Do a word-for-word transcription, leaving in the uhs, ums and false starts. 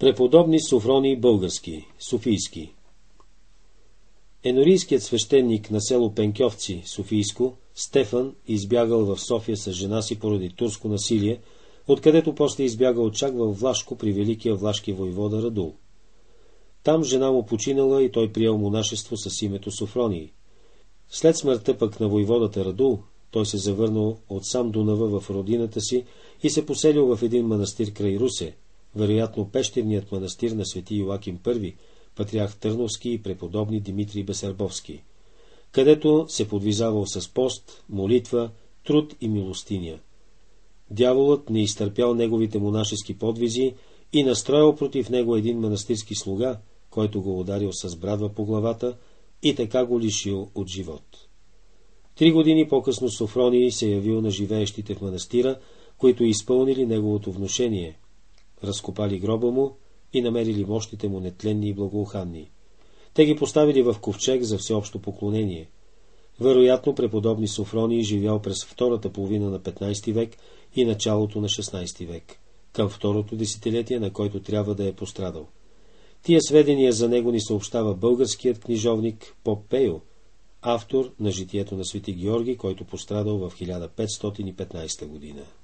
Преподобни Софроний Български, Софийски. Енорийският свещеник на село Пенкьовци, Софийско, Стефан, избягал в София с жена си поради турско насилие, откъдето после избягал чак във Влашко при великия влашки войвода Радул. Там жена му починала и той приел монашество с името Софроний. След смъртта пък на войводата Радул, той се завърнал от сам Дунава в родината си и се поселил в един манастир край Русе, вероятно пещерният манастир на свети Йоаким Първи, патриарх Търновски и преподобни Димитрий Бесарбовски, където се подвизавал с пост, молитва, труд и милостиня. Дяволът не изтърпял неговите монашески подвизи и настроил против него един манастирски слуга, който го ударил с брадва по главата и така го лишил от живот. Три години по-късно Софроний се явил на живеещите в манастира, които изпълнили неговото внушение, разкопали гроба му и намерили мощите му нетленни и благоуханни. Те ги поставили в ковчег за всеобщо поклонение. Вероятно преподобни Софроний живял през втората половина на петнайсети век и началото на шестнайсети век, към второто десетилетие, на който трябва да е пострадал. Тия сведения за него ни съобщава българският книжовник Поп Пейо, автор на житието на свети Георги, който пострадал в хиляда петстотин и петнайсета година.